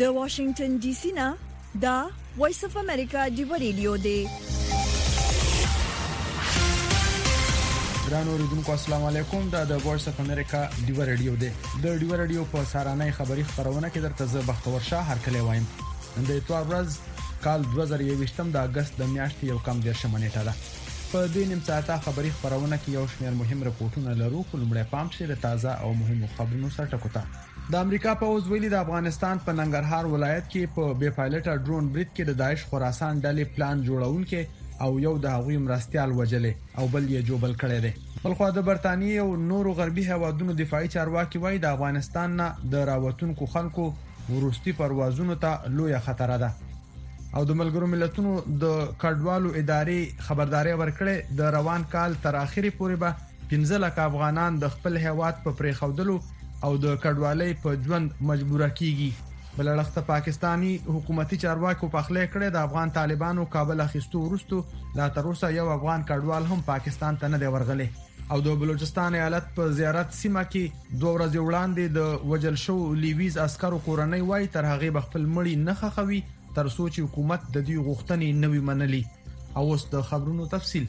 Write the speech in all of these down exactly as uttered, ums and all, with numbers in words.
د واشنگټن ډي سي نه دا وایس اف امریکا دی ریډیو دی. ګران اوریدونکو السلام علیکم. دا د وایس اف امریکا دی ریډیو دی. د دی ریډیو په سارانه خبری خبرونه کې درته زه بختور شاه هر کله وایم. نن د اتوار ورځ کال دوه زره یوویشتم د اگست د میاشتې یو کم دیرشمه نیټه ده. په دې نیم ساعته خبری خبرونه کې یو شمېر مهم رپورټونه لرو. خو لومړی پام شي د تازه او مهمو خبرونو سره ټکوته. د امریکا پوځ ویلي د افغانستان په ننګرهار ولایت کې په بې پایلټه ډرون برید کې د داعش خراسان ډلې پلان جوړونکي او یو د هغوی مرستيال وجلې او بل یې جوبل کړی دی. بلخو د برتانیې او نورو غربي هوادونو دفاعي چارواکي وایي د افغانستان نه د راوتونکو خلکو ورستي پروازونو ته لوی خطر ده او د ملګرو ملتونو د کډوالو ادارې خبرداري ورکړې د روان کال تر اخري پورې به پنځه لک افغانان د خپل هیواد په پرې خودلو او د کډوالۍ په ژوند مجبور کیږي. بلړخته پاکستانی حکومتي چارواکو په خله کړه د افغان طالبانو کابل اخیستو ورستو لا تر اوسه یو افغان کډوال هم پاکستان ته نه دی ورغلی او د بلوچستان ایالت په زیارت سیمه کې دوه ورځې وړاندې د وجل شو لیویز عسکرو کورنۍ وای تر هغه بخپل مړی نه خخوي تر څو چې حکومت د دې غوښتنې نوي منلي. او اوس د خبرونو تفصیل.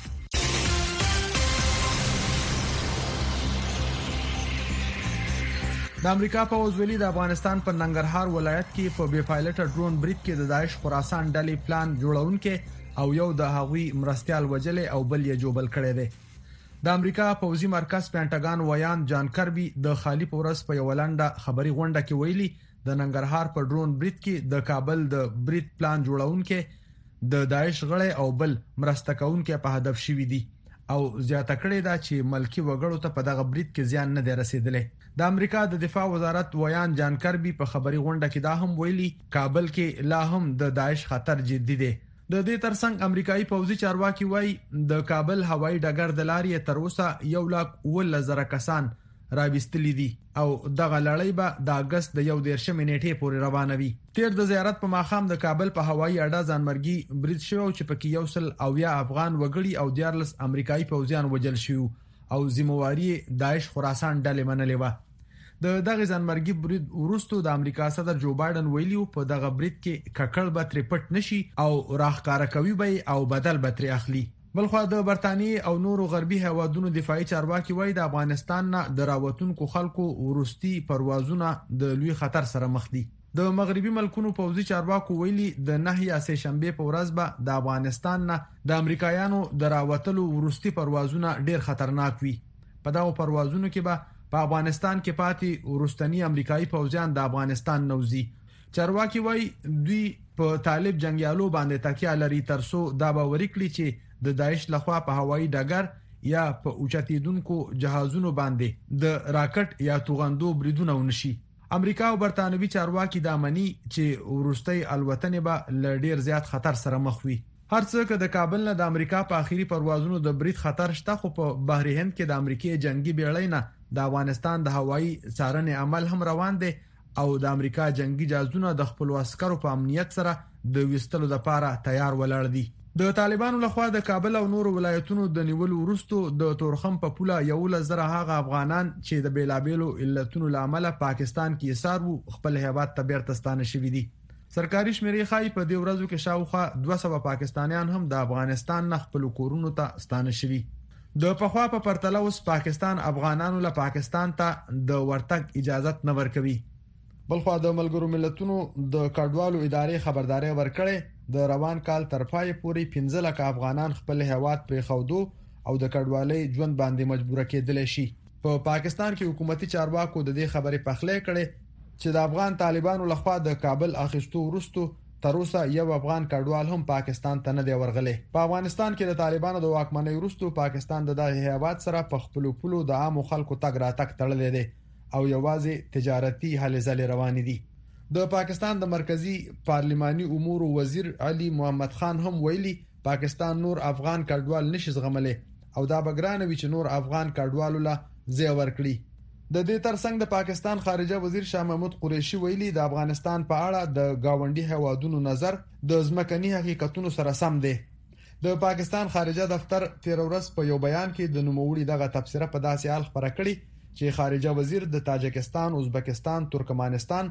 د امریکا پوځ ویلي د افغانستان په ننګرهار ولایت کې په بې پایلټه ډرون برید کې د داعش خراسان ډلې پلان جوړونکي او یو د هغوی مرستيال وجلې او بل یې جوبل کړی دی. د امریکا پوځي مرکز پینټاګان ویان جان کربي د خالی پورس په یو لنډه خبري غونډه کې ویلي د ننګرهار په ډرون برید کې د کابل د برید پلان جوړونکي د داعش غړي او بل مرسته کوونکي په هدف شوي دي او زیاته کړې ده چې ملکی وګړو ته په دغه برید کې زیان نه دی رسیدلی. د امریکا د دفاع وزارت ویان جان کربي په خبري غونډه کې دا هم ویلي کابل کې لا هم د داعش خطر جدي دی. د دې ترڅنګ امریکایي پوځي چارواکي وایي د کابل هوایي ډګر د لارې تر اوسه یو لاک اوولس زره کسان راوستلي دي او دغه لړۍ به د اگست د یو دیرشمې نیټې پورې روانه وي. تیر د زیارت په ماخام د کابل په هوایي اډه ځانمرګي برید شو چې پکې یو سل او یا افغان وګړي او دیارلس امریکایي پوځیان وجل شو او ذمہواری داعش خراسان ډلې منلې و. د دغه ځانمرګي برید ورستو د امریکا صدر جو بایدن ویلیو په دغه برید کې ککړ به تر پټ نشي او راخکار کوي به او بدل به تر اخلي. بلخو د برتانیې او نورو غربي هوادونو دفاعي چارواکي وایي د افغانستان نه د راوتونکو خلکو ورستي پروازونه د لوی خطر سره مخ دي. د مغربي ملکونو پوځي چارواکو ویلي د نهي سه شنبه په ورځ به د افغانستان نه د امریکایانو د راوتلو ورستي پروازونه ډیر خطرناک وي. په دغه پروازونو کې به په افغانستان کې پاتې ورستنی امریکایي پوځیان د افغانستان نوځي. چارواکي وایي دوی په طالب جنگیالو باندې تکیه لري ترڅو دا باور کړي چې د داعش لخوا په هوایي ډګر یا په اوچتیدونکو جهازونو باندې د راکټ یا توغندو بریدونه ونشي. امریکا او برتانوي چارواکي دا مني چې ورستۍ الوتنې به ل ډیر زیات خطر سره مخ وي. هر څه که د کابل نه د امریکا په اخیری پروازونو د برید خطر شته خو په بحر هند کې د امریکای جنگي بیړۍ نه د افغانستان د هوایي څارنې عمل هم روان دی او د امریکا جنگي جهازونه د خپل عسکرو په امنیت سره د وستلو لپاره تیار ولاړ دي. د طالبانو لخوا د کابل او نورو ولایتونو د نیولو وروسته د تورخم په پوله یو لزره هغه افغانان چې د بیلابیلو علتونو لامل پاکستان کې ایثار وو خپل هیواد ته بیرته ستانه شوي دي. سرکاري شمیرې ښایي په دې ورځو کې شاوخوا دوه سوه پاکستانیان هم د افغانستان نه خپل کورونو ته ستانه شوي. د پخوا په پرتله اوس پاکستان افغانانو له پاکستان ته د ورتګ اجازه نه ورکوي. بلخو د ملګرو ملتونو د کډوالو ادارې خبرداري ورکړې د روان کال تر پای پورې پنځه لک افغانان خپل هیواد پرې خودو او د کډوالۍ ژوند باندې مجبور کېدل شي. په پا پاکستان کې حکومتي چارواکو د دې خبرې پخلی کړي چې د افغان طالبانو لخوا د کابل اخیستو وروسته تر اوسه یو افغان کډوال هم پاکستان ته نه دی ورغلی. په افغانستان کې د طالبانو د واکمنۍ وروسته پاکستان د دغه هیواد سره په خپل پلو د عامو خلکو تګ راتګ تړلی دی او یوازې تجارتي هلې ځلې روانې دي. د پاکستان د مرکزی پارلماني امور وزیر علي محمد خان هم ویلي پاکستان نور افغان کډوال نشي زغملی او دا بګرانوي چې نور افغان کډوالو له ځای ورکړي. د دې ترڅنګ د پاکستان خارجه وزیر شاه محمود قریشي ویلي د افغانستان په اړه د گاونډي هوادونو نظر د ځمکني حقیقتونو سره سم دی. د پاکستان خارجه دفتر تیر ورځ په یو بیان کې د نوموړي دغه تبصره په داسې حال خبره کړې چې خارجه وزیر د تاجکستان، ازبکستان، ترکمنستان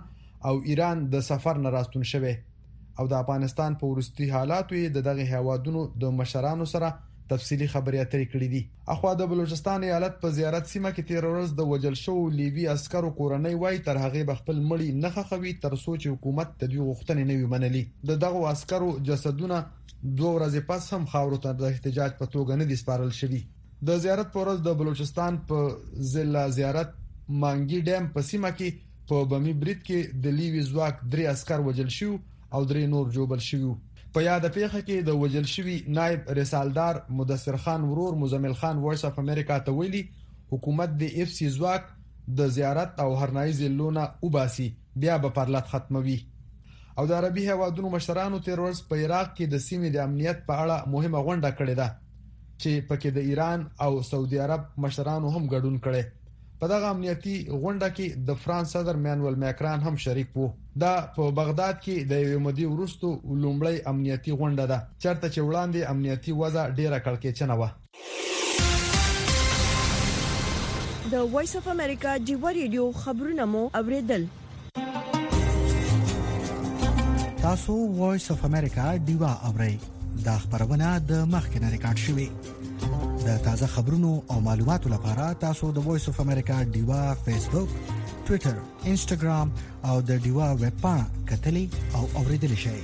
او ایران د سفر نه راستون شوی او د افغانستان په ورستي حالاتو د دغه هیوادونو د مشرانو سره تفصیلی خبرې اترې کړې دي. اخوا د بلوچستان ایالت په زیارت سیمه کې تیر ورځ د وجل شو لیبي عسکرو کورنۍ وای تر هغه بخپل مړی نه خخوي تر سوچ حکومت د دوی غوښتنې نه وي منلي. د دغه عسکرو جسدونه دوه ورځې پس هم خاورو ته د احتجاج په توګه نه دي سپارل شوي. د زیارت پر ورځ د بلوچستان په ضلع زیارت مانګي ډیم په سیمه کې په بمی برید کې د لیوي ځواک درې عسكر وجل شو او درې نور جوبل شو. په یاد پیښه کې د وجل شوی نائب رسالدار مدثر خان ورور مزمل خان وایس اف امریکا ته ویلي حکومت د اف سی ځواک د زیارت او هرنایي ضلعونه وباسي بیا به پرلط ختموي. او د عربي هیوادونو مشرانو تیر ورځ په عراق کې د سیمې د امنیت په اړه مهمه غونډه کړې ده چې پکې د ایران او سعودي عرب مشرانو هم ګډون کړي. په دغه امنیتي غونډه کې د فرانس صدر مانوئل ماکران هم شریک وو. دا په بغداد کې د یو مودي وروسته لومړی امنیتي غونډه ده چېرته چې وړاندې امنیتي وضع ډیره کړکېچنه وه. د وایس اف امریکا ډیوا ریډیو خبرونه مو اوریدل. تاسو وایس اف امریکا ډیوا اورئ. دا خبرونه د مخکنه ریکارډ شوې. د تازه خبرونو او معلوماتو لپاره تاسو د وایس اف امریکا ډیوا فیسبوک، ټوئیټر، انسټاګرام او د ډیوا ویب پاڼه کتلی او اوریدلی شئ.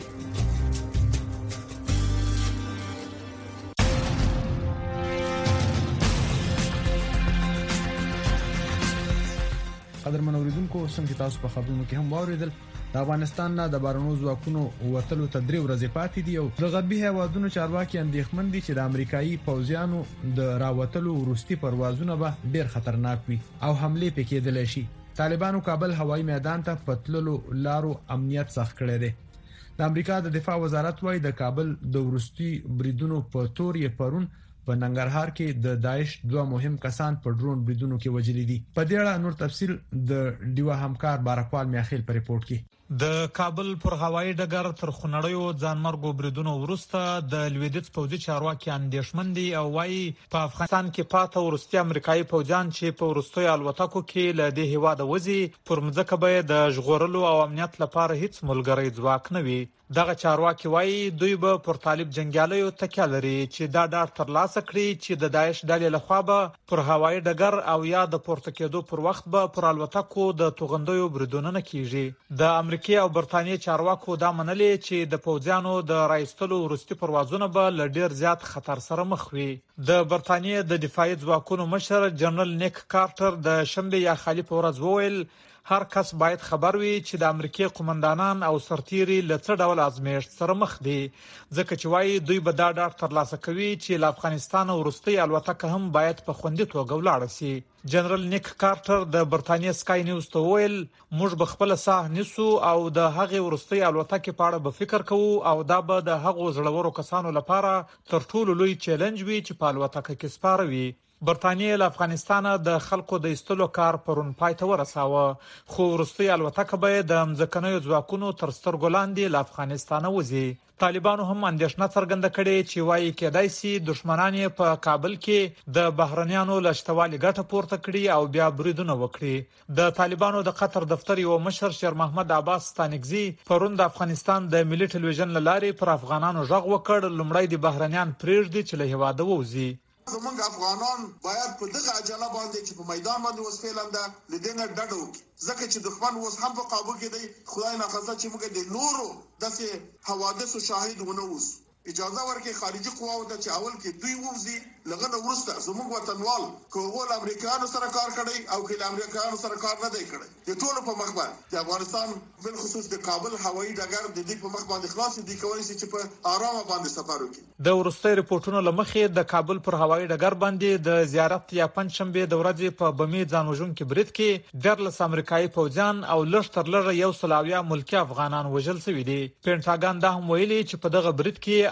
قدرمن اوریدونکو څنګه تاسو په خبرونو کې هم واوریدل د افغانستان نه د بارنو ځواکونو وتلو تدریو ورځې پاتې دي او د غربي هیوادونو چارواکي اندېښمن دي چې د امریکایي پوځیانو د راوتلو وروستي پروازونه به ډېر خطرناک وي او حمله پکېدل شي. طالبانو کابل هوایي میدان ته پتللو لارو امنیت سخت کړی دی. د امریکا د دفاع وزارت وايي د کابل د وروستي بریدونو په تور یې پرون په ننګرهار کې د داعش دوه مهم کسان په ډرون بریدونو کې وژل دي. په دې اړه نور تفصیل د ډیوا همکار بارکوال میاخیل په ریپورت کې. د کابل پر هوایي ډګر تر خونړیو ځانمرګو بریدونو وروسته د لویدیځ پوځي چارواکي اندېښمن دي او وايي په افغانستان کې پاته ورستي امریکایي پوځیان چې په ورستیو الوتکو کې له دې هیواده وځي پر مځکه به د ژغورلو او امنیت لپاره هیڅ ملګری ځواک نه وي. دغه چارواکي وايي دوی به پر طالب جنگیالیو تکیه لري چې دا ډاډ ترلاسه کړي چې د داعش ډلې لخوا به پر هوایي ډګر او یا د پورته کېدو پر وخت به پر الوتکو د توغندیو بریدونه نه کیږي. د امریکا او برتانیې چارواکو دا منلې چې د پوځیانو د راایستلو وروستي پروازونه به ل ډیر زیات خطر سره مخ وي. د برتانیې د دفاعي ځواکونو مشر جنرال نیک کارټر د شنبه یا خالی په ورځ وویل هر کس باید خبر وي چې د امریکای قومندانان او سرتیري له څه ډول ازمېښت سره مخ دي ځکه چې وايي دوی به دا ډاډ ترلاسه کوي چې له افغانستان وروستي الوتکه هم باید په خوندي توګه ولاړ شي. جنرال نیک کارټر د برتانیې سکای نیوز ته ویل موږ به خپل ساه نیسو او د هغې وروستي الوتکې په اړه به فکر کوو او دا به د هغو زړورو کسانو لپاره تر ټولو لوی چیلنج وي چې په الوتکه کې سپاره وي. برتانیې له افغانستان د خلکو د ایستلو کار پرون پای ته ورساوه خو وروستي الوتکه به د مځکنیو ځواکونو تر سترګو لاندې له افغانستانه وځي. طالبانو هم اندېښنه څرګنده کړې چې وايي کېدای شي دښمنان یې په کابل کې د بهرنیانو له شتوالي ګټه پورته کړي او بیا بریدونه وکړي. د طالبانو د قطر دفتر یو مشر شیر محمد عباس ستانکزي پرون د افغانستان د ملي ټلویزیون لارې پر افغانانو غږ وکړ لومړی د بهرنیان پرېږدي چې له هیواده ووځي. زمونږ افغانان باید په دغه عجله باندې چې په میدان باندې اوس فعلنده لدینه ډډ وکړي ځکه چې دښمن اوس هم په قابو کې دی. خدای ناخواسته چې موږ د نورو داسې حوادثو شاهد ونه اوسو. اجازه ورکړي خارجي قواو ته چې اول کې دوی ووځي لغه نه وروسته زموږ وطنوال کوغو له امریکایانو سره کار کړی او کې له امریکایانو سره کار نه دی کړی د ټولو په مخ باندې د افغانستان بل خصوص د کابل هوایي ډګر د دې په مخ باندې خلاص دي کولی شي چې په آرامه باندې سفر وکړي. د ورستي رپورټونو لمخې د کابل پر هوایي ډګر باندې د زیارت یا پنځشنبه د ورځې په بمی ځانوژونکو برید کې درلس امریکایي پوځیان او لږ تر لږه یو سلاویا ملکی افغانان وژل شوي دي. پینټاګان دا هم ویلي چې په دغه برید کې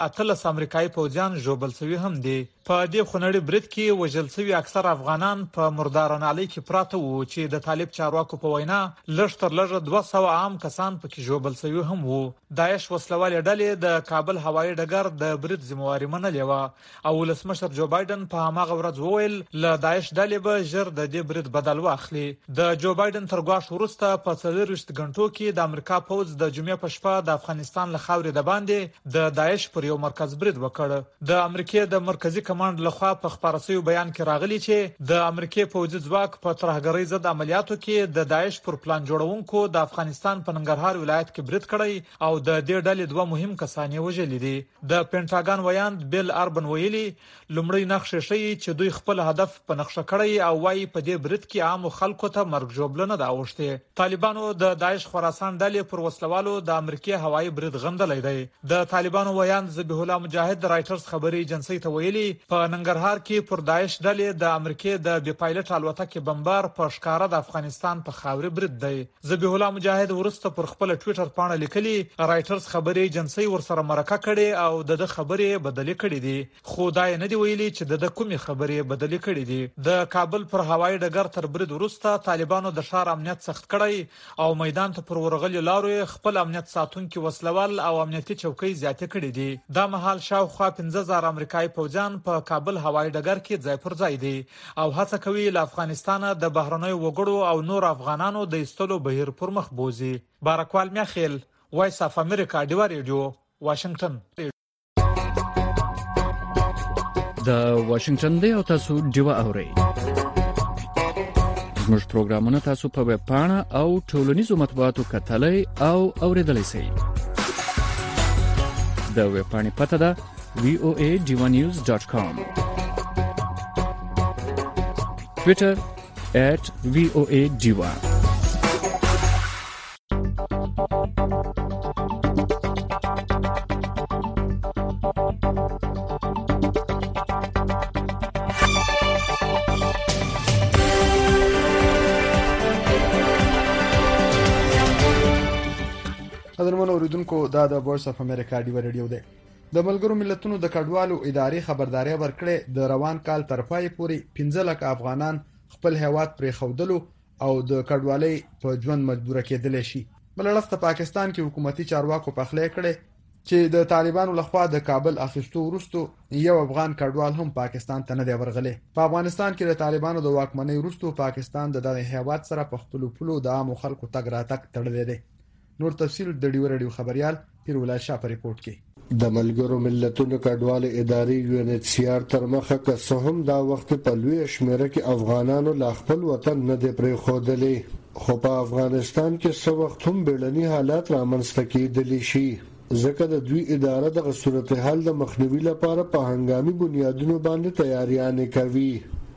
اتلس امریکایي پوځیان ژوبل شوي هم دي. په دې خونړي برید کې وژل شوي اکثر افغانان په مردارنالۍ کې پراته وو چې د طالب چارواکو په وینا لږ تر لږه دوه سوه عام کسان پکې ژوبل شوي هم وو. داعش وسلوالې ډلې د کابل هوایي ډګر د برید ذمہواري منلې وه او ولسمشر جو بایدن په هماغه ورځ وویل له داعش ډلې به ژر د دې برید بدل واخلي. د جو بایدن تر ګواښ وروسته په څلورویشت غنټو کې د امریکا پوځ د جمعې په شپه د افغانستان له خاورې د باندې د داعش پر یو مرکز برید وکړ. د امریکا د مرکزی کمانډ لخوا په خبري شوی بیان کې راغلی چې د امریکا پوځي ځواک په ترهګرۍ ضد عملیاتو کې د داعش پر پلان جوړونکو د افغانستان په ننګرهار ولایت کې برید کړی او د دې ډلې دوه مهم کسان یې وژلي دي. د پینټاګان ویاند بیل اربن ویلي لومړی نقشه شي چې دوی خپل هدف په نقشه کړی او وايي په دې برید کې عام خلکو ته مرګ ژوبلنه دا اوښته. طالبانو د داعش خراسان ډلې پر وسلوالو د امریکا هوایي برید غندلې دی. د طالبانو ویاند ذبیح الله مجاهد رائټرز خبري ایجنسی ته ویلي په ننګرهار کې پر داعش ډلې د امریکا د بي پایلټ الوتکې بمبار په ښکارا د افغانستان په خاورې برید دی. ذبیح الله مجاهد ورسته پر خپل ټوئیټر باندې لیکلي رائټرز خبري ایجنسی ورسره مرکه کړي او د خبرې بدلې کړي دي خو دا نه دی ویلي چې د کومې خبرې بدلې کړي دي. د کابل پر هوایي ډګر تر برید وروسته طالبانو د ښار امنیت سخت کړی او میدان ته پر ورغلي لارو خپل امنیت ساتونکو وسلوال او امنیتي چوکۍ زیاتې کړي دي. دا مهال شاوخوا پنځه زره امریکایي پوځیان په کابل هوایي ډګر کې ځای پر ځای دي او هڅه کوي له افغانستان د بهرنیو وګړو او نور افغانانو د ایستلو بهیر پر مخ بوزي. بارکوال میاخیل، وایس اف امریکا، ډیوا ریډیو، واشنگټن. د واشنگټن دی او تاسو ډیوا اورئ. زموږ پروګرامونه تاسو په ویب پاڼه او ټولنیزو مطبوعاتو کتلای او اوریدلای شئ. د ویب پاڼې پته ده وی او ای ډیوا نیوز ډاټ کام. ټویټر ایٹ وی او ای ډیوا. قدرمن اوریدونکو دا د وایس اف امریکا ډیوا ریډیو دی. د ملګرو ملتونو د کډوالو اداري خبرداري ورکړې د روان کال تر پای پورې پنځه لک افغانان خپل هیواد پرې خودلو او د کډوالۍ په ژوند مجبور کېدل شي. بل اړخ پاکستان کې حکومتي چارواکو په خله کړي چې د طالبانو لخوا د کابل اخیستو وروسته یو افغان کډوال هم پاکستان ته نه دی ورغلی. په افغانستان کې د طالبانو د واکمنۍ وروسته پاکستان د دغه هیواد سره په خپل پلو د عام خلکو تګ راتګ تړلی دی. نور تفصیل د ډیو رادیو خبريال پیرولای شاه په ریپورت کې. د ملګرو ملتونو کډوال ادارې یو ان ایچ سی آر تر مخه که څه هم دا وخت په لوی شمیره کې افغانانو لا خپل وطن نه دی پرې خودلې خو په افغانستان کې څه وخت هم بیړني حالات رامنځته کېدلی شي ځکه د دوی اداره د صورتحال د مخنیوي لپاره په هنګامي بنیادونو باندې تیاریانې کوي.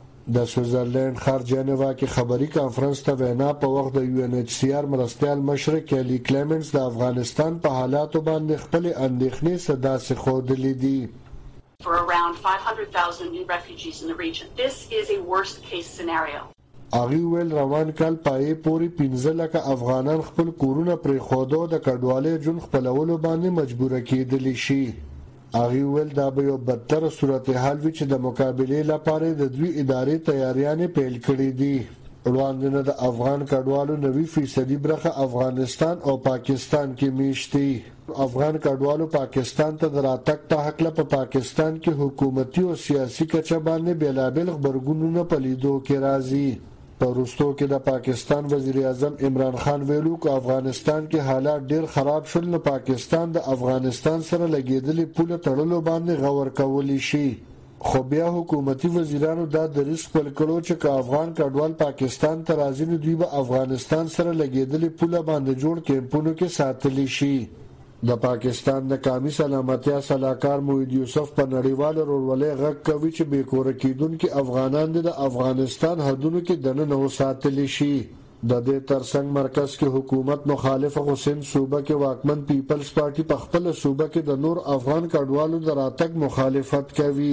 د سویټزرلند ښار جنیوا کې خبري کانفرنس ته وینا په وخت د یو ان ایچ سی آر مرستیال مشر کیلی کلیمنټس د افغانستان په حالاتو باندې خپل اندېښنې صدا سي خودلې دي. For around five hundred thousand new refugees in the region. This is a worst case scenario. اغي ویل روان کال پای پوری پنځه لک افغانان خپل کورونه پرې خودو د کډوالۍ جون خپلولو باندې مجبور کېدلی شي. اغي ویل دا به یو بدتر صورتحال وي چې د مقابله لپاره د دوی ادارې تیاریانې پیل کړې دي. وړاندې د افغان کډوالو نوي فیصدي برخه افغانستان او پاکستان کې میشتي. افغان کډوالو پاکستان ته دراتک ته حق له پاکستان کې حکومتي او سیاسي کچه باندې بیلابل خبرګونونه پلیدو کې راځي. پرستو کې د پاکستان وزیر اعظم عمران خان ویلو چې افغانستان کې حالات ډیر خراب شول نو پاکستان د افغانستان سره لګیدلې پوله تړلو باندې غور کولی شي. خو بیا حکومتي وزیرانو دا دریس خپل کړو چې افغان کډوال پاکستان ته راځي نو دوی به افغانستان سره لګیدلې پوله باندې جوړ کیمپونو کې ساتلی شي. د پاکستان د قومي سلامتیا صلاحکار موحد یوسف په نړیوال رولولې غږ کوي چې بې کور کېدونکو افغانان د افغانستان حدودو کې دننه وساتل شي. د دې ترڅنګ مرکز کې حکومت مخالف حسین صوبه کې واکمن پیپلز پارټي په خپل صوبه کې د نور افغان کډوالو د راتګ مخالفت کوي.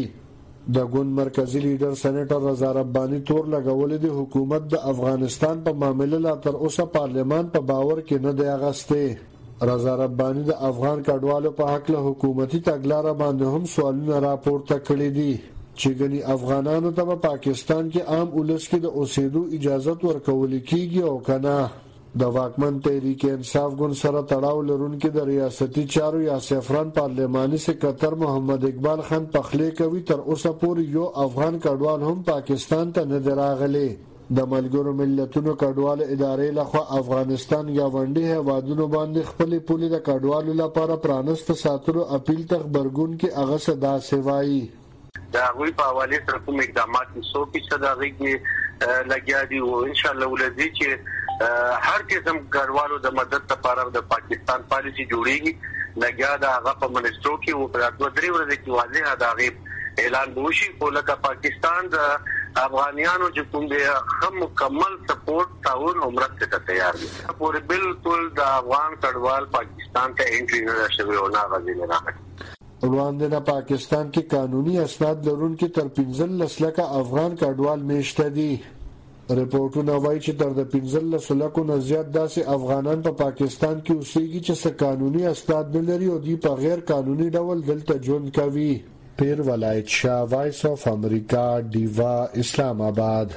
د ګوند مرکزی لیډر سېنیټر رضا ربانی تور لګولې د حکومت د افغانستان په معاملې لا تر اوسه پارلمان په باور کې نه دی اغسته. رضا رباني د افغان کډوالو په حق له حکومتي تګلارې باندې هم سوالونه راپورته کړي دي چې ګني افغانانو ته په پاکستان کې عام ولس کې د اوسېدو اجازه ورکول کیږي او کنه. د واکمن تحریک انصاف ګوند سره تړاو لرونکي د ریاستي چارو یا سفران پارلماني سکرټر محمد اقبال خان پخلی کوي تر اوسه پورې یو افغان کډوال هم پاکستان ته نه راغلی. د ملګرو ملتونو کډوال ادارې لخوا افغانستان گاونډي هیوادونو باندې خپل پولي د کډوالو لپاره پرانست ساتلو اپیل ته خبرګون کې هغه صدا سوایي. دا غوي په حواله سره کوم اقدامات څو کې صداغي کې لګیا دي او ان شاء الله ولدي چې هر قسم کډوالو د مدد لپاره د پاکستان پالیسي جوړیږي لګیا دا هغه په منسترو کې او په دوه درې ورځې کې واضح دا غي اعلان وشي او لکه پاکستان د افغانانو چې کوم دی هم مکمل سپورټ تعاون او مرسته ته تیار دي. پورې بالکل د افغان کډوال پاکستان ته انټری نه شوی او نه غوښتل نه راغلی. وړاندې نه پاکستان کې قانوني اسناد لرونکي تر پنځلس لکه افغان کډوال میشته دي. رپورټونه وایي چې تر د پنځلس لکو نه زیات داسې افغانان په پاکستان کې اوسېږي چې څه قانوني اسناد نه لري او دوی په غیر قانوني ډول دلته ژوند کوي. پیر ولایت شاه، وایس اف امریکا، ډیوا، اسلام آباد.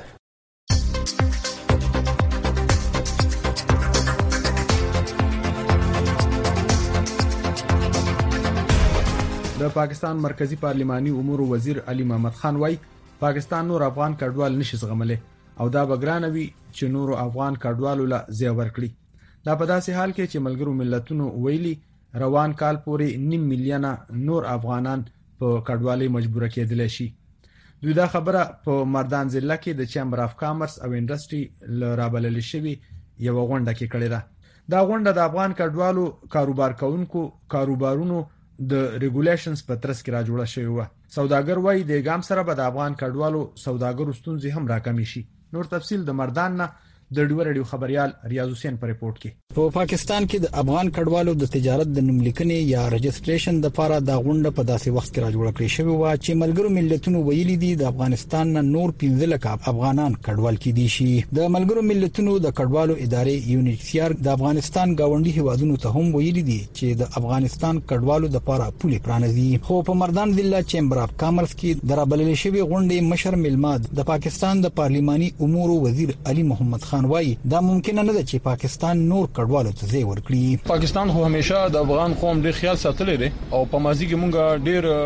د پاکستان مرکزی پارلماني امور وزیر علي محمد خان وايي پاکستان نور افغان کډوال نشي زغملای او دا بګرانوي چې نور افغان کډوالو لا زیو ورکړي. دا په داسې حال کې چې ملګرو ملتونو ویلي روان کال پورې نیم میلیون نور افغانان په کډوالۍ مجبور کېدل شي. دوی دا خبره په مردان ضلع کې د چیمبر اف کامرس او انډستری لرابلل شوی یو غونډه کې کړې ده. دا غونډه د افغان کډوالو کاروبار کوونکو کاروبارونو د ریګولیشنز په ترڅ کې را جوړه شوی و. سوداګر وايي د ګام سره به د افغان کډوالو سوداګرو ستونزې هم راکمې شي. نور تفصیل د مردان نه د ډیو رادیو خبريال ریاض حسین په ریپورت کې. په پاکستان کې د افغان کډوالو د تجارت د نوملیکنې یا رجسټریشن د لپاره د غونډه په داسې وخت کې را جوړ کړی شوی و چې ملګرو ملتونو ویلي دي د افغانستان نه نور پنځه لکه افغانان کډوال کې دي شي. د ملګرو ملتونو د کډوالو ادارې یونیسیار د افغانستان گاونډي هیوادونو ته هم ویلي دي چې د افغانستان کډوالو د لپاره پولي پرانځي. خو په مردان ضلع چیمبر اف کامرس کې درابلل شوی غونډه مشر ملماد د پاکستان د پارلماني امور وزیر علي محمد خان وايي دا ممکن نه ده چې پاکستان نور کډوالو ته ځای ورکړي. پاکستان خو همیشه د افغان قوم ډېر خیال ساتلی دی او په ماضي کې مونږ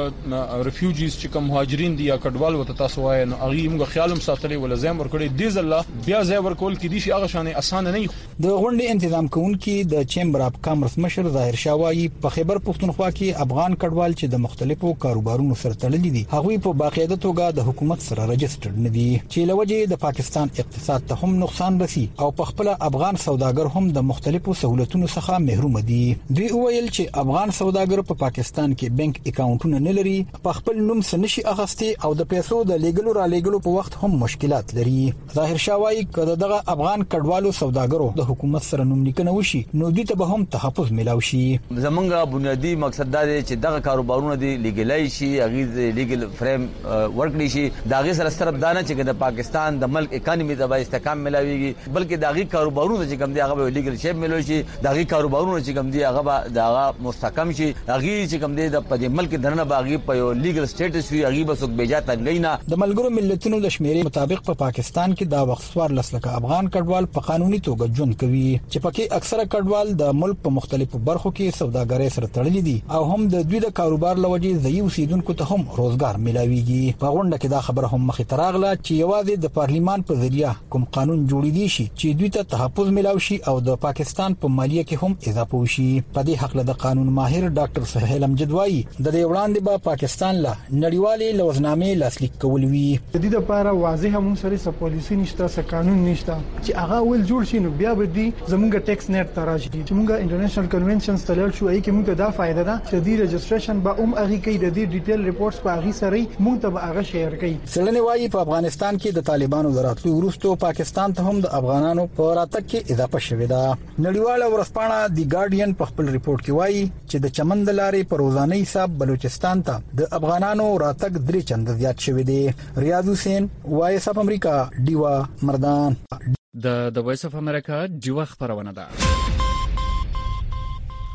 ډېر ریفیوجیز چې کوم مهاجرین دي یا کډوال وته تاسو وایي نو هغه مونږ خیال هم ساتلی ول ځای ورکړي دي ځله بیا ځای ورکول کې دي شي هغه شانه اسانه نه. د غونډې تنظیم کوونکي د چیمبر اف کامرس مشر ظاهر شاه وايي په خیبر پښتونخوا کې افغان کډوال چې د مختلفو کاروبارونو سره تړلي دي هغه په باقاعده توګه د حکومت سره رجسټرډ نه دي چې لوجه د پاکستان اقتصاد ته هم نقصان رسي او په خپل افغان سوداګر هم د مختلفو سہولتونو څخه محروم دي. دوی ویل چې افغان سوداګر په پاکستان کې بانک اکاونټونه نه لري، په خپل نوم سنشي اغستي او د پیسو د لیګلو را لیګلو په وخت هم مشکلات لري. ظاهر شاه وايي کله دغه افغان کډوالو سوداګرو د حکومت سره نوم لیکنه وشي نو دوی ته به هم تحفظ ملاوي شي. زمونږ بنیادی مقصد دا دی چې دغه کاروبارونه دي لیګلای شي، هغه لیګل فریم ورکړي شي. داغه سره صرف دانه چې د پاکستان د ملک اکانومي ته به استحکام ملاويږي بلکې داغه کاروبارونه چې کوم دی هغه لیګل شیپ ملوي شي، داغه کاروبارونه چې کوم دی هغه داغه مستحکم شي، هغه چې کوم دی د په ملک دنه باغي په یو لیګل سټیټس وي هغه به څوک بیجات نه. د ملګرو ملتونو د شمیرې مطابق په پا پاکستان کې دا وخت لسلکه افغان کډوال په قانوني توګه ژوند کوي چې پکې اکثره کډوال د ملک په مختلفو برخو کې سوداګرۍ سره تړلي دي او هم د دوی د کاروبار لوجې ځای اوسیدونکو ته هم روزګار ملاويږي. په غونډه کې دا خبره هم مخې ته راغله چې یوازې د پارلیمان په ذریعہ کوم قانون جوړ دي شي چې دوی ته تحفظ ملاوي شي او د پاکستان په مالیه کې هم اضافه وشي. په دې حق له د قانون ماهر ډاکټر سهیل امجد وايي د دې وړاندې به پاکستان له نړیوالې لوزنامې لاسلیک کول وی. د دې لپاره واضح هم سره س پالیسی نشته، س قانون نشته چې هغه ول جوړ شي نو بیا به دي زموږ ټیکس نیټ ته راشي چې موږ انټرنیشنل کنونشنز تلل شو ای کې موږ دا فائدہ ده چې د رجسټریشن به هم هغه کې د دې ډیټیل ریپورتس په هغه سره موږ ته به هغه شیر کړي. سلنه وايي په افغانستان کې د طالبانو دراتلو وروسته پاکستان ته هم د افغانانو په راتګ کې اضافه شوې ده. نړیواله ورځپاڼه دی ګارډین په خپل ریپورت کې وایي چې د چمن د لارې په روزانه حساب بلوچستان ته د افغانانو راتګ درې چنده زیات شوی دی. ریاض حسین، وایس اف امریکا، ډیوا، مردان. د د وایس اف امریکا ډیوا خبرونه ده.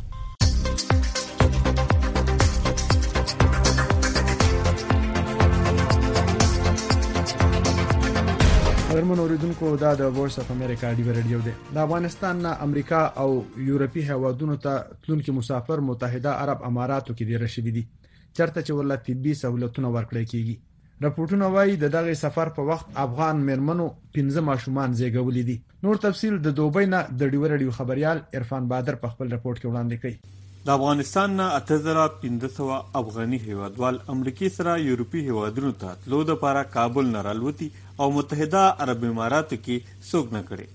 درمن اوریدونکو دا د وایس اف امریکا دی رادیو دی. د افغانستان نه امریکا او یورپی هیوادونو ته تلونکي مسافر متحده عرب اماراتو کې دی رشدي دي چرته چې ولله طبي سہولتونه ورکړي کیږي. راپورټونه وايي د دغه سفر په وخت افغان مرمنو پنځه ماشومان زیږولې دي. نور تفصیل د دوبۍ نه د ډیو رادیو خبريال عرفان بادر په خپل راپورټ کې وړاندې کړي. د افغانستان نه اته زره پنځه سوه افغاني هیوادوال امریکای سره یورپی هیوادونو ته تلو د لپاره کابل نه رالوتي او متحده عرب اماراتو کې څوک نه کړي.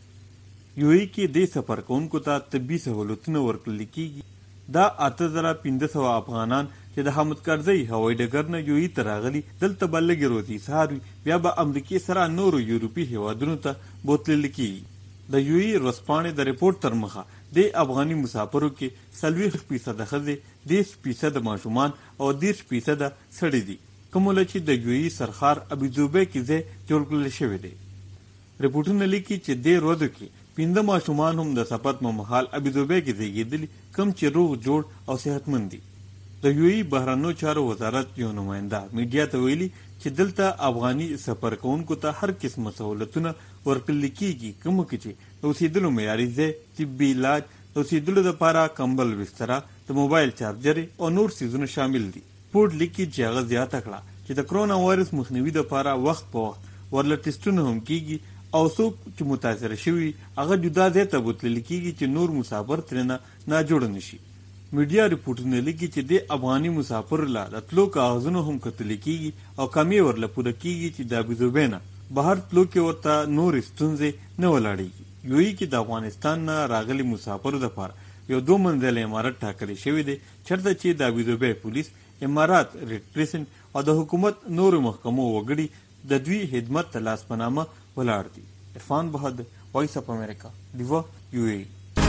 یو ای کې د سفر کوونکو ته طبي سہولتونه ورکړل کیږي. دا اته زره پنځه سوه افغانان چې د حامد کرزي هوایي ډګر نه یو ای ته راغلي دلته بلګي روزي سهار بیا به امریکای سره نورو یورپی هیوادونو ته بوتلل کیږي. د یو ای رسپانې د ریپورت تر مخه د افغاني مسافرو کې سلويخ فیصد ښځې دیش فیصد ماشومان او دیش فیصد سړي دي کومله چې د یو ای سرخار ابيزوبه کې ځای جوړ کړل شوی دی. ریپورتونه لیکي چې د ورځو کې پنځه ماشومان هم د سفر په مهال ابيزوبه کې زیږیدل کم چې روغ جوړ او صحتمند دي. د یو ای بهرنیو چارو وزارت یو نماینده میډیا ته ویلي چې دلته افغاني سفر کوونکو ته هر قسمه سہولتونه ورکړل کیږي کوم کې چې د اوسېدلو معیاري ځای، طبي علاج، د اوسېدلو لپاره کمبل بستره، د موبایل چارجر او نور څیزونه شامل دي. پورت لیکي چې هغه زیاته کړه چې د کرونا وایرس مخنیوي لپاره وخت په وخت ورله ټیسټونه هم کیږي او څوک چې متاثر شوي هغه جدا ځای ته بوتلل کیږي چې نور مسافر ترنه نه جوړ نشي. میډیا ریپورټونه لیکي چې د افغاني مسافر لا د تلو کاغذونو هم کتل کیږي او کمی ورله پوره کیږي چې د ابيزوبینا بهر تلو کې ورته نور ستونزې نه ولاړېږي. یو ای کې د افغانستان نه راغلي مسافرو لپاره یو دو منزله امارت ټاکل شوی دی چرته چې د ابيزوبې پولیس، امارات ریډ کریسنټ او د حکومت نور محکمو وګړي د دوی خدمت ته لاس پنامه ولاړ دي. عرفان بهادر، وایس اف امریکا، دیوا، یو ای.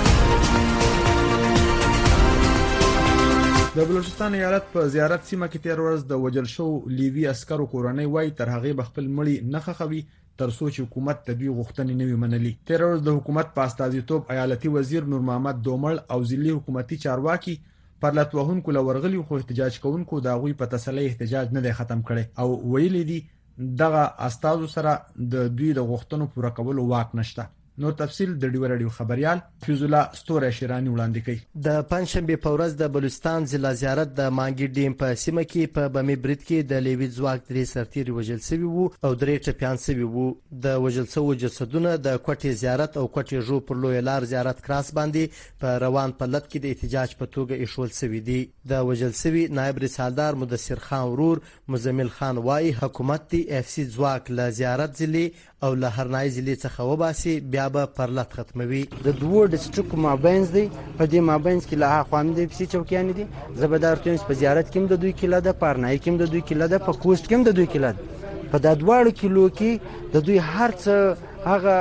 د بلوچستان ایالت په زیارت سیمه کې تیر ورځ د وجل شو لیوی عسکرو کورنۍ وای تر هغه بخپل مړی نه خخوي تر څو چې حکومت د دوی غوښتنې نه وي منلي. تیر ورځ د حکومت په استازیتوب ایالتي وزیر نور محمد دومل او ځلي حکومتي چارواکي پر لټوهونکو لورغلي خو احتجاج کوونکو دا غوي په تسلی احتجاج نه دی ختم کړي او ویلي دي دغه استازو سره د دوی د غوښتنو پوره کولو واک نشته. نو تفصیل د ډیو رادیو خبريال فیض الله ستوره شیرانی وړاندې کوي. د پنځشنبه په ورځ د بلوچستان ضلع زیارت د مانګی ډیم په سیمه کې په بمي برید کې د لیوی ځواک درې سرتیري وژل شوی وو او درې ټپيان شوی وو. د وژل شوو جسدونه د کوټې زیارت او کوټې جو پر لوی لار زیارت کراس باندې په روان پلت کې د احتجاج په توګه ایښول شوی دی. د وژل شوی نائب رسالدار مدثر خان ورور مزمل خان وای حکومت دی اف سی ځواک له زیارت ضلع او له هرنای ضلع څخه وباسي بیا به پرلط ختموي. د دوه ډیسټریکټ مابینز دی په دې مابینز کې له خوان دي پسې چوکیان دي. زبردار تونس په زیارت کې د دوی کله د پارنای کې د دوی کله د په کوست کې د دوی کله په د دواړو کیلو کې د دوی هر څه هغه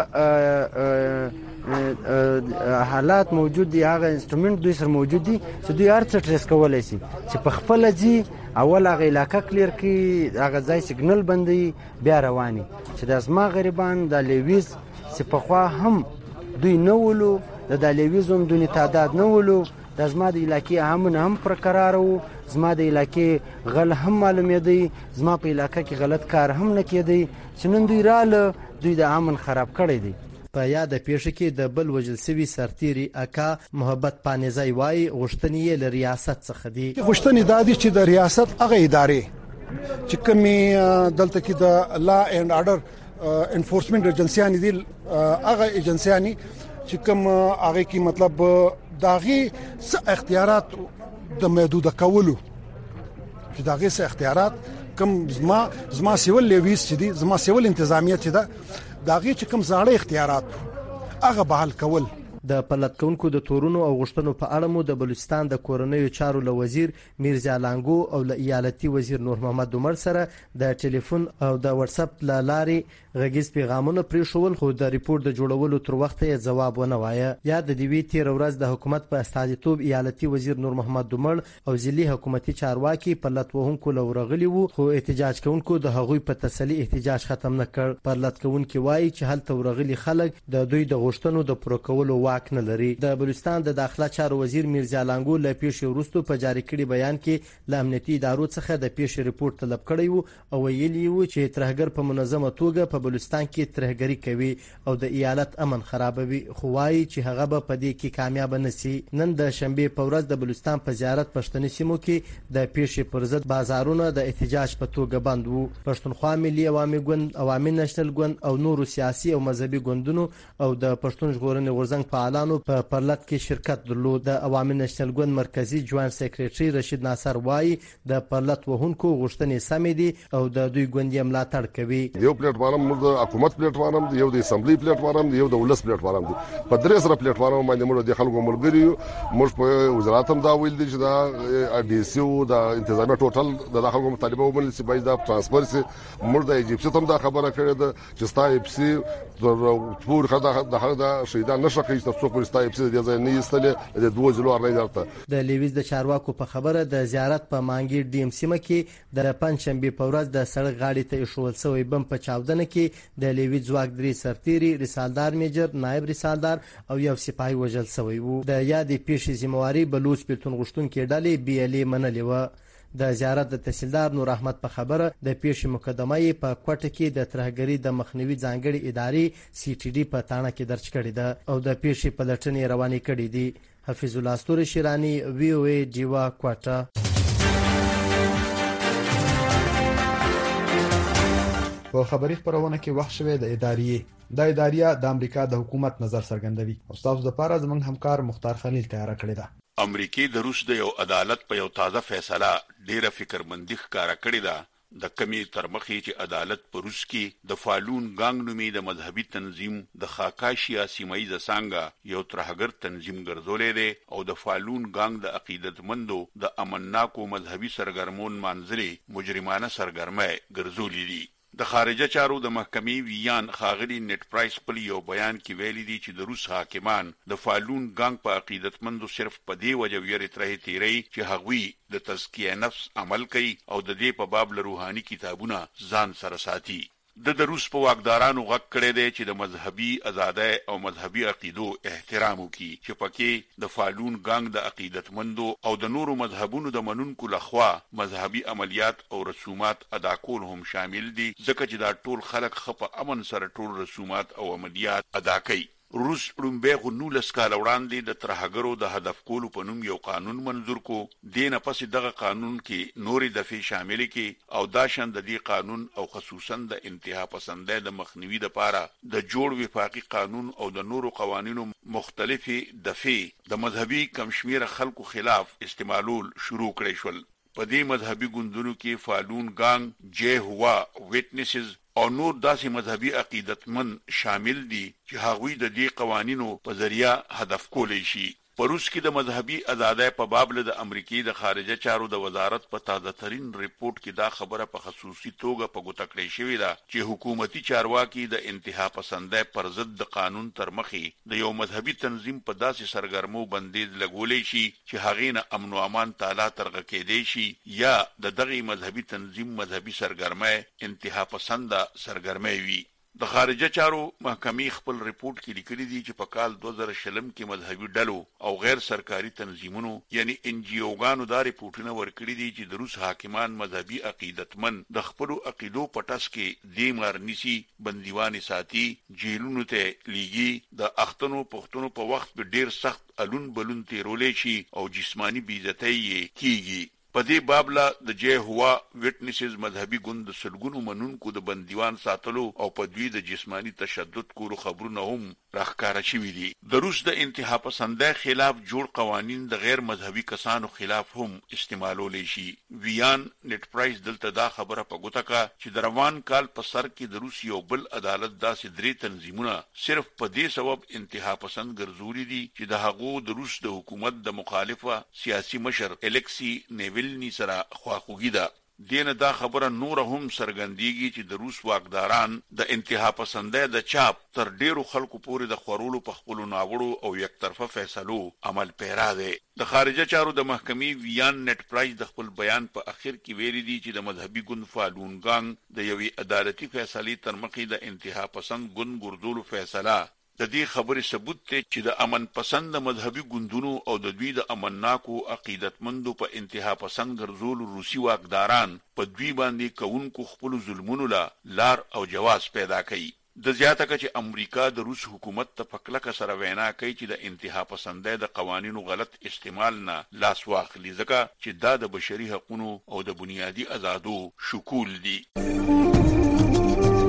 حالات موجود دي، هغه انسټرومنت دوی سره موجود دي چې دوی هر څه ټریس کولای شي چې په خپل ځي اول هغه علاقه کلیر کی هغه ځای سیګنل بندي بیا رواني چې د ازما غریبان د لیویز سپخوا هم دوی نه ولو د لیویزم دونی تعداد نه ولو د ازما د علاقې هم هم پر قرار وو زما د علاقې غل هم معلومې دی زما په علاقې کې غلط کار هم نه کېدی چې نن دوی رااله دوی د امن خراب کړی دی. په یاد پیښه کې د بل وجل سوي سرتيري اکا محبت پانیزای وای غشتنی له ریاست څخه دی. غشتنی د دې چې د ریاست هغه ادارې چې کومي دلته کې د لا اینڈ آرډر انفورسمنت ایجنسیانی دي هغه ایجنسیانی چې کوم هغه کې مطلب داغي څه اختیارات د محدود کولو چې داغي څه اختیارات کوم زما زما سیول لیویس چې دي زما سیول انتظامیه چې ده داغي چې کوم زاړه اختیارات هغه بحال کول. د پلت کونکو د تورونو او غشتنو په اړه مو د بلوچستان د کورنیو چارو له وزیر میرزا لانګو او له ایالتي وزیر نور محمد دومر سره د ټلیفون او د واتس اپ له لارې غږیز پیغامونه پرې شول خو د ریپورت د جوړولو تر وخت یې جواب ونه وایه. یا د دیوی تیر ورځ د حکومت په استازیتوب ایالتي وزیر نور محمد دومر او ځلي حکومتي چارواکي پلت وهونکو له ورغلي وو خو احتجاج کوونکو د هغوی په تسلی احتجاج ختم نه کړ. پرلت کوونکي وایي چې هلته ورغلي خلک د دوی د غشتنو د پوره کولو واک نه لري. د بلوچستان د داخله چارو وزیر میرزا لانګو له پیښې وروسته په جاری کړي بیان کې له امنیتي ادارو څخه د پیښې ریپورت طلب کړی وو او ویلي وو چې ترهګر په منظمه توګه په بلوچستان کې ترهګري کوي او د ایالت امن خرابوي، خو وایي چې هغه به په دې کې کامیاب نشي. نن د شنبه په ورځ د بلوچستان په زیارت پښتني سیمو کې د پیښې پر ضد بازارونه د احتجاج په توګه بند وو. پښتونخوا ملي عوامي ګوند، عوامي نېشنل ګوند او نورو سیاسي او مذهبي ګوندونو او د پښتون ژغورنې غورځنګ فعالانو په پرلط کې شرکت درلود. د عوامي نېشنل ګوند مرکزی جوائنټ سیکریټري رشید ناصر وایي د پرلط وهونکو غوښتنې سمې دي او د دوی ګوند یې ملاتړ کوي. یو پلیټ فارم د حکومت پلیټ فارم دی، یو د اسمبلی پلیټ فارم دی، یو د ولس پلیټ فارم دی. په درې سره پلیټ فارم باندې موږ د خلکو ملګری یو. موږ په وزارت هم دا ویل دي چې دا ډي سي او د انتظامیه ټوټل د خلکو مطالبه ومنل سي باید د ترانسپرنسي. موږ د ایجپت هم دا خبره کړې ده چې ستا اف سي تر پور خدا د هغه د شهیدان نشه کوي تر څو پر ستا اف سي د ځای نه ایستلې د دوه ځلو ارنه درته. د لیویز د چارواکو په خبره د زیارت په مانګي ډي ام سیمه کې د پنځشنبه په ورځ د سړک غاړې ته ایښول شوی بم په چاودنه کې د لیویز ځواک درې سرتیري، رسالدار میجر، نائب رسالدار او یو سپاهي وژل شوی وو. د یادې پیښې ذمہواری بلوچ پیلتون غوښتونکي ډلې بي ال ای منلې وه. د زیارت د تحصیلدار نور احمد په خبره د پیښې مقدمه یې په کوټه کې د ترهګرۍ د مخنیوي ځانګړي ادارې سی ټي ډي په تاڼه کې درج کړې ده او د پیښې پلټنې روانې کړې دي. حفیظ الله استوري شیرانی، وی او ای، جیوا، کوټه. په خبري خبرونه کې وخت شوه د ادارې د اداریا د امریکا د حکومت نظر څرګندوي او تاسو د پاره زمنګ همکار مختار خلیل تیار کړی ده. امریکای د روس د یو عدالت په یو تازه فیصله ډیره فکرمندي ښکارا کړې ده. د کمی تر مخې چې عدالت په روس کې د فالون ګانګ نومي د مذهبي تنظیم د خاکاشیا سیمایي د سانګا یو ترهګر تنظیم ګرځولې ده او د فالون ګانګ د عقیدتمندو د امنناکو مذهبي سرګرمون منځري مجرمانه سرګرمه ګرځولې دي. د خارجه چارو د محکمې ویان خاغلی نت پرایس په یو بیان کې ویلي دي چې د روس حاکمان د فالون ګانګ په عقیدتمندو صرف په دې وجه ویری ترې تیری چې هغوی د تزکیه نفس عمل کوي او د دې په باب له روحاني کتابونه ځان سره ساتي. د د روس په واکدارانو غږ کړی دی چې د مذهبي ازادۍ او مذهبي عقیدو احترام وکړي چې پکې د فالون ګانګ د عقیدتمندو او د نورو مذهبونو د منونکو لخوا مذهبي عملیات او رسومات ادا کول هم شامل دي ځکه چې دا ټول خلک خپه امن سره ټول رسومات او عملیات ادا کوي. روس لومبه غنولس کال وړاندې د ترهګرو د هدف کولو په نوم یو قانون منظور کو. دینه پس دغه قانون کې نورې دفعې شامل کې او دا شند د دې قانون او خصوصا د انتها پسندۍ د مخنیوي لپاره د جوړ وفاقي قانون او د نورو قوانینو مختلفې دفعې د مذهبي کمشمیر خلکو خلاف استعمالول شروع کړی شول. په دې مذهبي ګوندونو کې فالون ګانګ، جې هوا ویټنسز او نور داسې مذهبي عقیدتمن شامل دي چې هغوی د دې قوانینو په ذریعہ هدف کولی شي. په روس کې د مذهبي ازادۍ په باب له د امریکای د خارجه چارو د وزارت په تازه ترين ریپورت کې دا خبره په خصوصي توګه په ګوته کړې شوې ده چې حکومتي چارواکي د انتها پسندۍ پر ضد د قانون تر مخې د یو مذهبي تنظیم په داسې سرګرمو بندیز لګولې شي چې هغې نه امن او امان تعالی ترغه کېدی شي یا د دغه مذهبي تنظیم مذهبي سرګرمۍ انتها پسنده سرګرمۍ وي. د خارجه چارو محکمې خپل ریپورت کې لیکلي دي چې په کال دوه زره شلم کې مذهبي ډلو او غیر سرکاري تنظیمونو یعنی ان جی اوګانو دا ریپورتونه ورکړي دي چې د روس حاکمان مذهبي عقیدتمن د خپل عقیدو پټس کې دی مارنيسي بنديوان ساتي، جیلونو ته لیږي، د اختنو پښتنو په وخت په ډیر سخت الون بلون تیرولې شي او جسمانی بیزتۍ کیږي. په دې بابلا د جې هوا ویټنسز مذهبي ګوند سلګونو منونکو د بنديوان ساتلو او په دوی د جسمانی تشدد کولو خبرونه هم راخکاره شوي دي. د روس د انتها پسندۍ خلاف جوړ قوانین د غیر مذهبي کسانو خلاف هم استعمالولی شي. ویان نت پرایس دلته دا خبره په ګوته کا چې د روان کال په سر کې د روس یو بل عدالت داسې درې تنظیمونه صرف په دې سبب انتها پسند ګرځولي دي چې د هغو د روس د حکومت د مخالفه سیاسي مشر الکسی نیولنی سره خواخوږي ده. دینه دا خبره نور هم سرګندېږي چې د روس واکداران د انتها پسندۍ د چاپ تر ډیرو خلکو پورې د خورولو په خپلو ناوړو او یک طرفه فیصلو عمل پیرا دی. د خارجه چارو د محکمې ویان نت پرایس د خپل بیان په اخر کې ویلي دي چې د مذهبي ګوند فالون ګانګ د یوې عدالتي فیصلې تر مخې د انتها پسند ګوند ګرځولو فیصله د دې خبرې ثبوت دی چې د امن پسند مذهبي ګوندونو او د دوی د امنناکو عقیدتمندو په انتها پسند ګرځول روسي واکداران په دوی باندې کوونکو خپل ظلمونو لا لار او جواز پیدا کړي د زیاته کچې امریکا د روس حکومت ته په کلکه سره وینا کوي چې د انتها پسندۍ د قوانینو غلط استعمال نه لاس واخلي ځکه چې دا د بشري حقوقو او د بنیادي آزادو شکول دي.